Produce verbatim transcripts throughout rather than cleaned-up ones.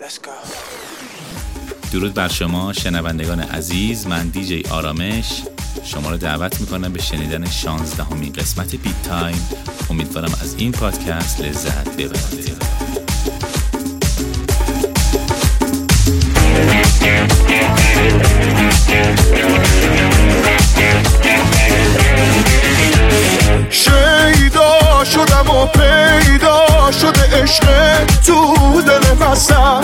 درود بر شما شنوندگان عزیز، من دیجی آرامش شما رو دعوت میکنم به شنیدن شانزدهمین قسمت بیت تایم. امیدوارم از این پادکست لذت ببرید. شیدا شدم و پیدا شده عشق تو دل قصر،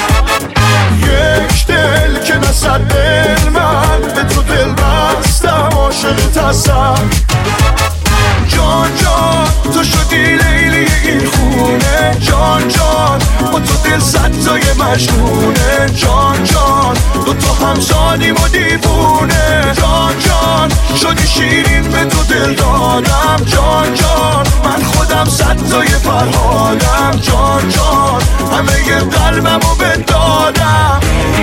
یک دل که نصد دل من به تو دل بستم عاشق تصر. جان جان تو شدی لیلی این خونه، جان جان با تو دل صد تای مجنونه، جان جان دو تا همزادیم و دیوونه، جان جان شدی شیرین به تو دل دادم، جان جان من خودم صد تای فرهادم، جان جان همه ی قلبم رو بدادم.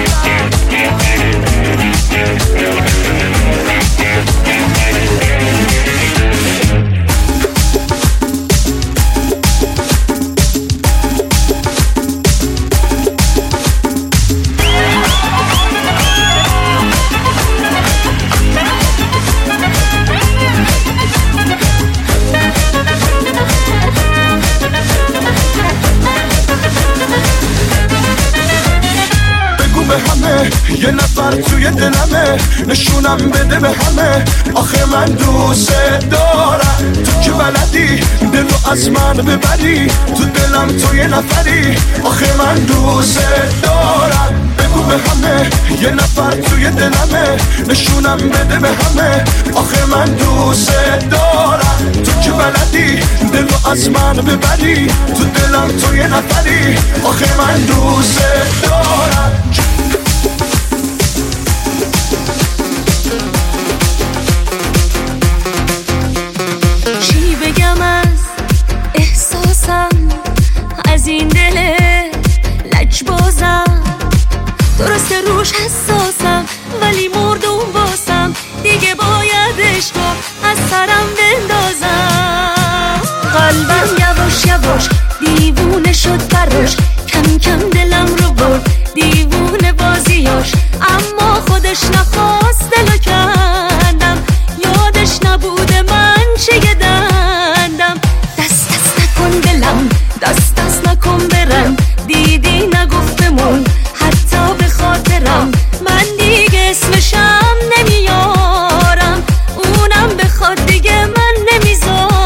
یه نفر توی دلمه، نشونم بده به همه، آخه من دوست دارم. تو که بلدی دل رو از من ببری، تو دلم تو یه نفری، آخه من دوست دارم. بگو به همه یه نفر توی دلمه، نشونم بده به همه، آخه من دوست دارم. تو که بلدی دل رو از من ببری، تو دلم تو یه نفری، آخه من دوست دارم. از این دل لجبازم، درسته روش حساسم ولی مردم باسم، دیگه باید عشقو از سرم بندازم. قلبم یواش یواش دیوونه شد براش، کم کم دلم رو برد دیوونه بازیاش، اما خودش نخواست دلو کندم، یادش نبوده من چه دندم. دست دست نکن دلم، دست دست نکن برم، دیدی نگفت بمون حتی به خاطرم، من دیگه اسمشم نمیارم، اونم بخواد دیگه من نمیذارم.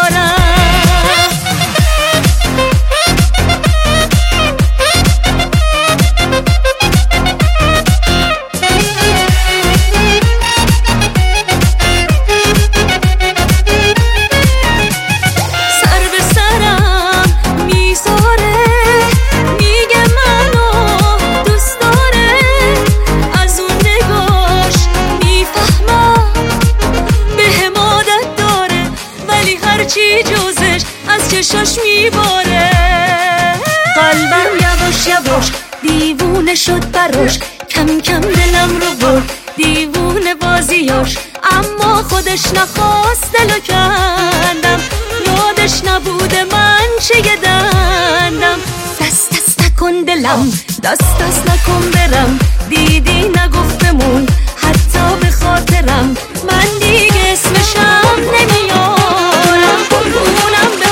چشاش میباره، قلبم یواش یواش دیوونه شد براش، کم کم دلم رو برد دیوونه بازیاش، اما خودش نخواست دلو کندم، یادش نبوده من چه دندم. دست دست نکن دلم، دست دست نکن برم، دیدی نگفت بمون حتی به خاطرم، من دیگه اسمشم نمیارم، اونم به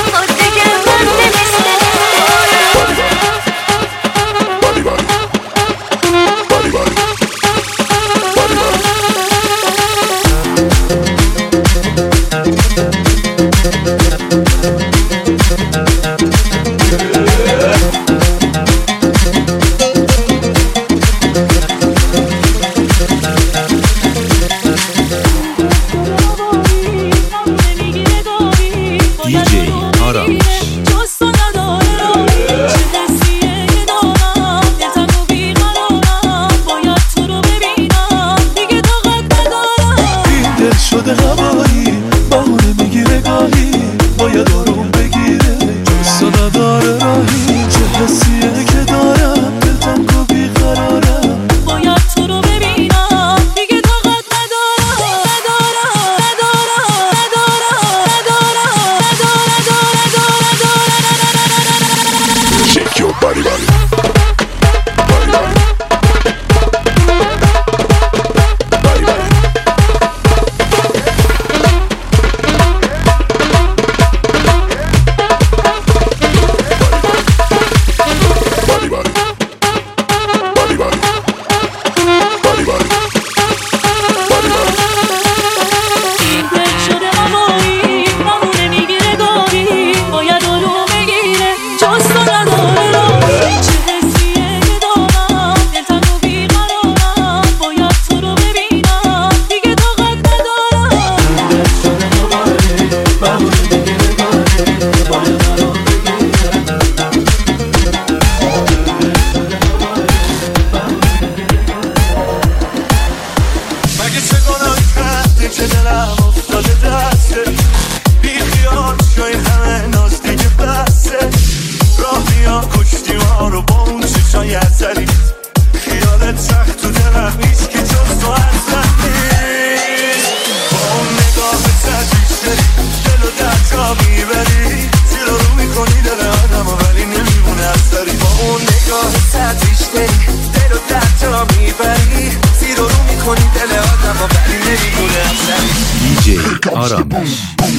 های اثری خیالت سخت تو دلم نیست که جز تو اصلا نیست با اون نگاه سرزیش داری دل و در جا میبری زیر رو میکنی دل آدم ولی نمیمونه اثری با اون نگاه سرزیش داری دل و در جا میبری زیر رو میکنی دل آدم ولی نمیمونه اثری دیجی آرامش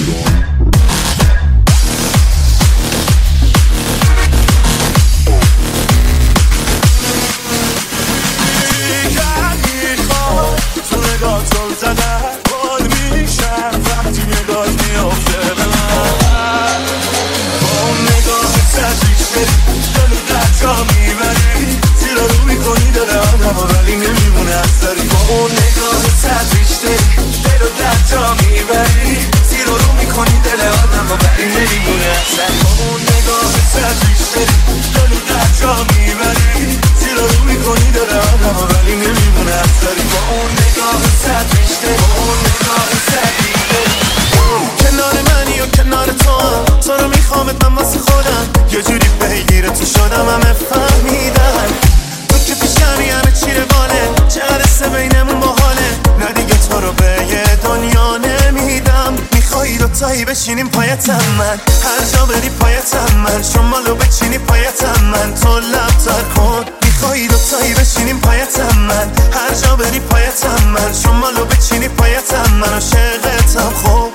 نگاهتون زدن بال میشم وقتی نگاهت میافته به من با اون نگاه سرزیش داری دل و در جا میبری زیر رو میکنی دل آدم ولی نمیمونه اثری با اون نگاه سرزیش داری دل و در جا میبری زیر رو میکنی دل آدم ولی نمیمونه اثری با اون نگاه سرزیش داری دل و در جا میبری زیر رو میکنی دل آدم ولی نمیمونه اثری با اون نگاه سرزیش داری با اون نگاه سرزیش داری کنار منی و کنار تو هم تو رو میخوامت من واسه خودم یه جوری بگیره تو شدم همه فهمیدن تو که پیشمی همه چیره باله چقدر سه بینمون باحاله نه دیگه تو رو به یه دنیا نمیدم میخوایی دوتایی بشینیم پایتم من هر جا بری پایتم من شمالو بچینی پایتم من تو لب تر کن میخوایی دوتایی بشینیم پایتم من هر جا بری پایتم من شمالو بچینی پایتم من عاشقتم خوب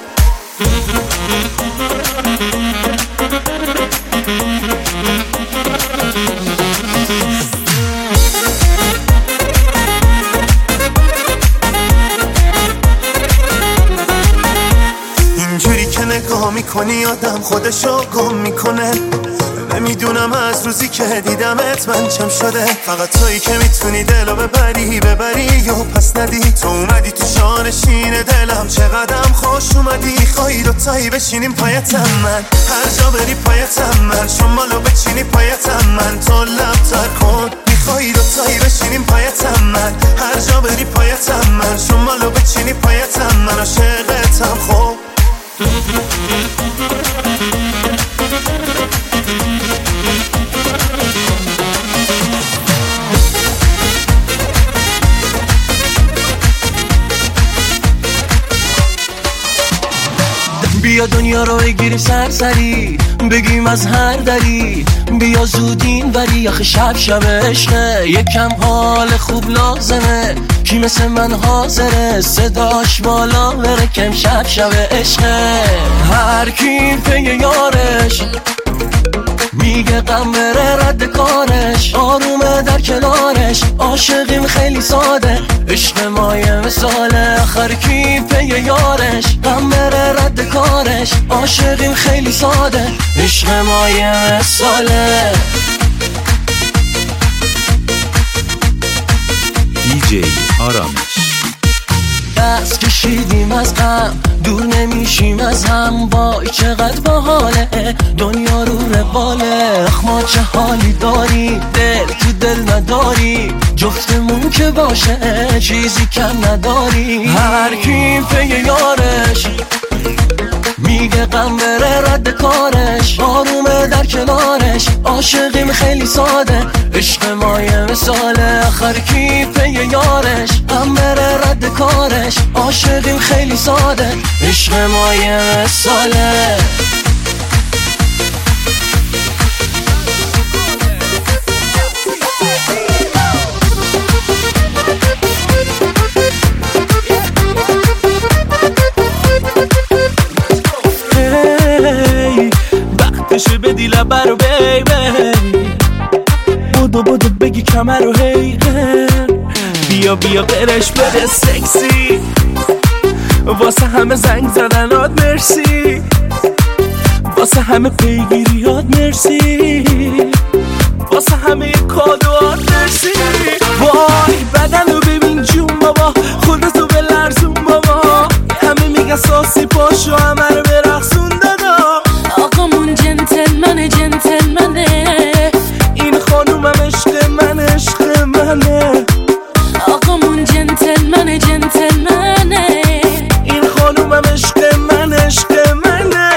اینجوری که نگاه میکنی آدم خودشو گم میکنه نمیدونم از روزی که دیدمت من چم شده فقط تویی که میتونی دلو ببری ببری یا پس ندی تو اومدی تو شانشین دلم چقدرم خوش اومدی خواهی دوتایی بشینیم پایتم من هر جا بری پایتم من شمالو بچینی پایتم من تو لب تر کن میخوایی دوتایی بشینیم پایتم من هر جا بری پایتم من شمالو بچینی پایتم من عاشقتم خوب بیا دنیا رو بگیریم سرسری بگیم از هر دری بیا زودین وری آخه شب شب عشقه یکم حال خوب لازمه کی مثل من حاضره صداش بالا بره کم شب شب عشقه هر کی پی یارش میگه غم بره رد کارش آرومه در کنارش عاشقیم خیلی ساده عشق مایه مثاله آخر کی پی یارش غم بره رد کارش عاشقیم خیلی ساده عشق مایه مثاله دیجی آرامش دست کشیدیم از غم دور نمیشیم از هم وای چقدر باحاله دنیا رو رواله ما چه حالی داری دل تو دل نداری جفتمون که باشه چیزی کم نداری هر کی پی یارش میگه غم بره رد کارش آرومه در کنارش عاشقیم خیلی ساده عشق مایه مثاله آخر کی پی یارش غم بره رد کارش عاشقیم خیلی ساده عشق مایه مثاله وقتشه بدی لبه رو بیبی بودو بودو بگی کمر رو هی بیا بیا قرش بده سکسی واسه همه زنگ زدنات مرسی واسه همه پیگیریات مرسی واسه همه کادوات مرسی وای بدن رو ببین جون بابا خودتو به لرزون بابا همه میگن ساسی پاشو همه رو برقصون دادا آقامون جنتلمنه جنتلمنه این خانومم عشق من عشق منه آقامون جنتلمنه جنتلمنه این خانومم عشق من عشق منه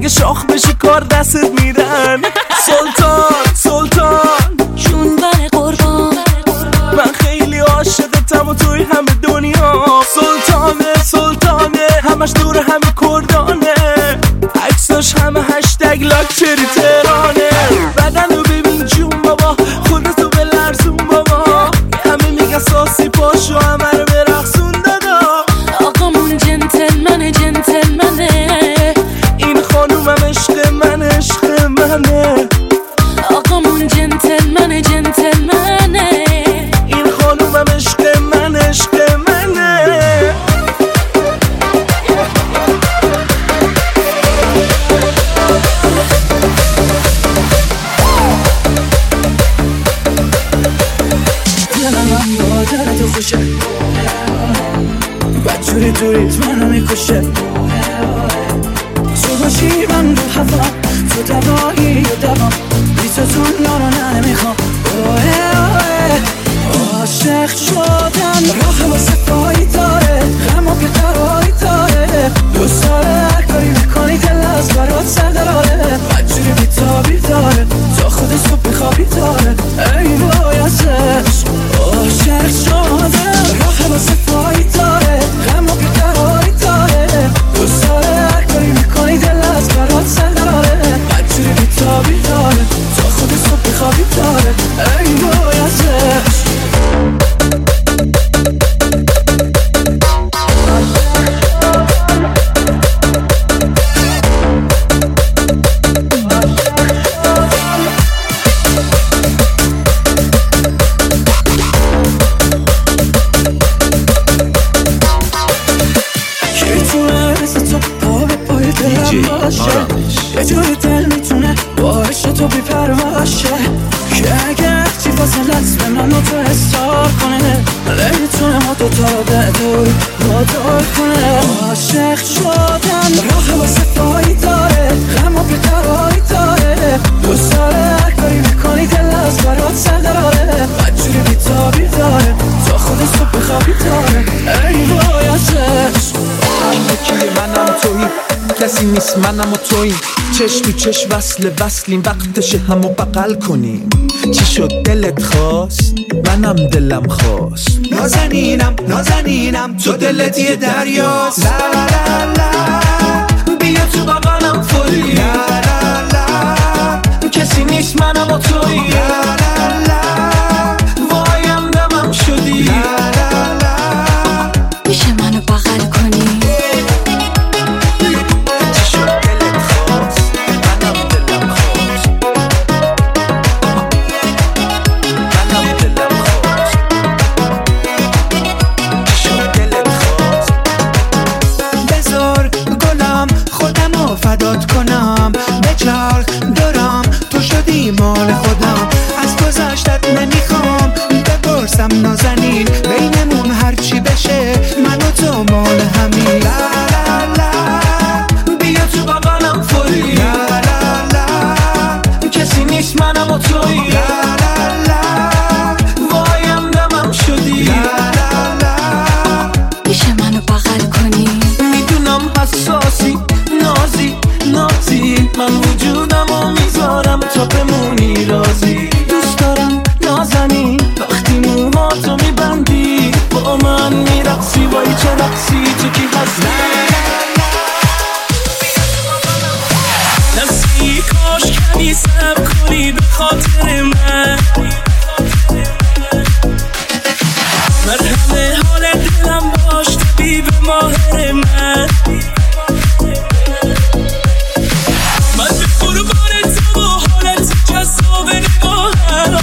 اگه شاخ بشی کار دستت میدن. سلطان سلطان جون بر قربان، من خیلی عاشقتم و توی همه دنیا. سلطانه سلطانه همش دور همه کردانه، عکساش همه هشتگ لاکچری تهرانه. بدن رو ببین جون بابا، خودتو به لرزون بابا، همه میگن ساسی پاشو همه رو برقصون دادا. آقامون جنتلمنه جنتلمنه، این خانومم عشق من عشق منه. آقامون جنتلمنه جنتلمنه، این خانومم عشق من عشق منه. دلم با درد خوشه، بدجوری دوریت منو میکشه. تو باشی من رو هوا، تو دوایی و دوام، بی تو دنیا رو نمیخوام. عاشق شدن راه واسه پایی داره، غم و بیقراری داره. دوست داره هر کاری میکنی دل از برات سر داره. بدجوری بیتابی داره، تا خود صبح بخوابی داره. ای وای ازش عاشق شدن راه واسه پایی داره، غم و بیقراری داره. دوست داره هر کاری میکنی دل از برات سر داره. بدجوری بیتابی داره، تا خود صبح بخوابی داره. ای وای ازش. دیجی آرامش یه جوری دل میتونه باعث تو بی‌پرواشه، که اگه چی فاصلت به من و تو حساب کنه، نمیتونه ما دوتا رو به دور وادار کنه. عاشق شدن راه واسه پایی داره، غم و بیقراری داره. دوست داره هر کاری میکنی دل از برات سر داره. بدجوری بیتابی داره، تا خود صبح بخوابی داره. ای وای ازش. یکی منم تویی، کسی نیست منم و تویی. چش تو چش وصل وصلیم، وقتشه همو بغل کنیم. چی شد دلت خواست؟ منم دلم خواست. نازنینم نازنینم تو دلت یه دریاست. لا لا لا بیا تو بغلم فوری. لا لا لا کسی نیست منم و تویی. لا لا لا وایم دمم شدی. لا لا لا میشه منو بغل کنی؟ فدات کنم به چرخ دارم، تو شدی مال خودم. از گذشتت نمیخوام بپرسم نازنین، بینمون هرچی بشه من و تو مال همین. لا لا لا بیا تو بغلم فوری. لا لا لا کسی نیست منم و تویی. لا لا لا وایم دمم شدی. لا لا لا میشه منو بغل کنی؟ میدونم حساسی نازی نازی، من وجودم و میذارم تا بمونی رازی. دوست دارم نازنی وقتی موهاتو میبندی، با من میرقصی. وای چه رقصی تو کی هستی؟ نسی کاش کمی صبر کنی به خاطر من، مرهم حال دلم باش طبیب ماهر من. من به قربان تو و حالت جذاب نگاهم،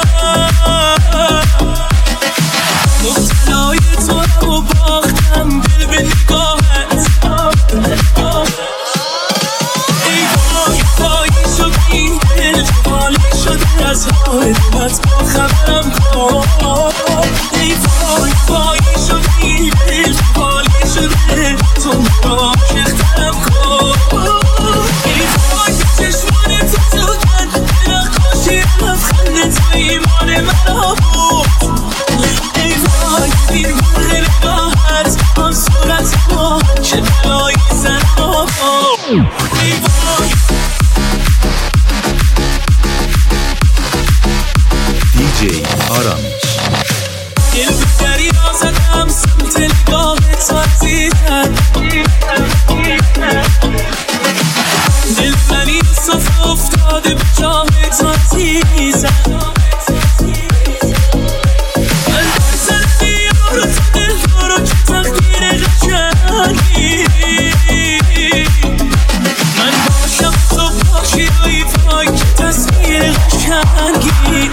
مبتلای تو هم و باختم دل به نگاهت. ای وای وای شد این دل، جوالی شده از حال دلت. دیجی آرامش دل بگری آزدم سمت نگاه تازیدن دل منی صف افتاده به جاه تازیزن من درسن بیارو تو دل دارو که تقدیر قشنگی من باشم تو باشی ای وای که تصویر قشنگی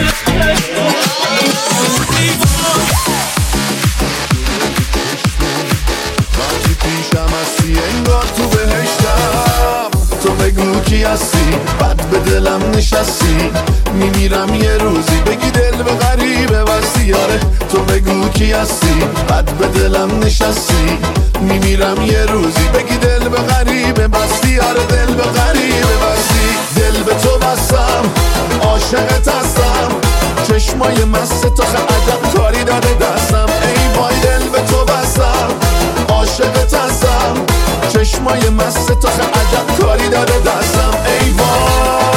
وقتی پیشم هستی انگار تو بهشتم تو بگو کی هستی بد به دلم نشستی میمیرم یه روزی بگی دل به غریبه بستی آره تو بگو کی هستی بد به دلم نشستی میمیرم یه روزی بگی دل به غریبه بستی آره دل به غریبه بستی دل به تو بستم عاشقت هستم چشمای مست تو خیلی عجب کاری داده دستم ای وای دل به تو بستم عاشقت هستم چشمای مست تو خیلی عجب کاری داده دستم ای وای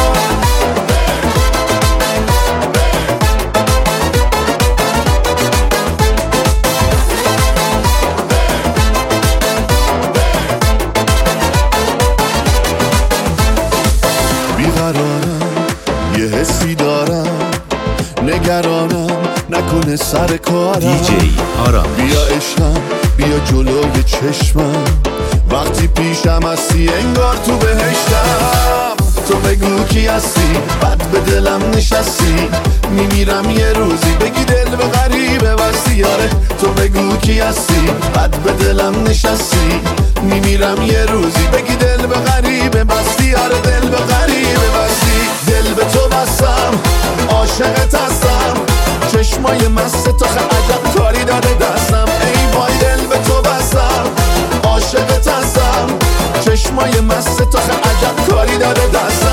بیقرارم یه حسی دارم نگرانم نکنه سر کارم دیجی آرامش بیا عشقم بیا جلوی چشمم وقتی پیشم هستی انگار تو بهشتم تو بگو کی هستی بد به دلم نشستی میمیرم یه روزی بگی دل به غریبه بستی آره تو بگو کی هستی بد به دلم نشستی میمیرم یه روزی بگی دل به غریبه بستی آره دل به غریبه بستی دل به تو بستم عاشقت هستم چشمای مست تو خیلی عجب کاری داده دستم ای وای دل به تو بستم عاشقت هستم چشمای مست تو خیلی عجب کاری داده دستم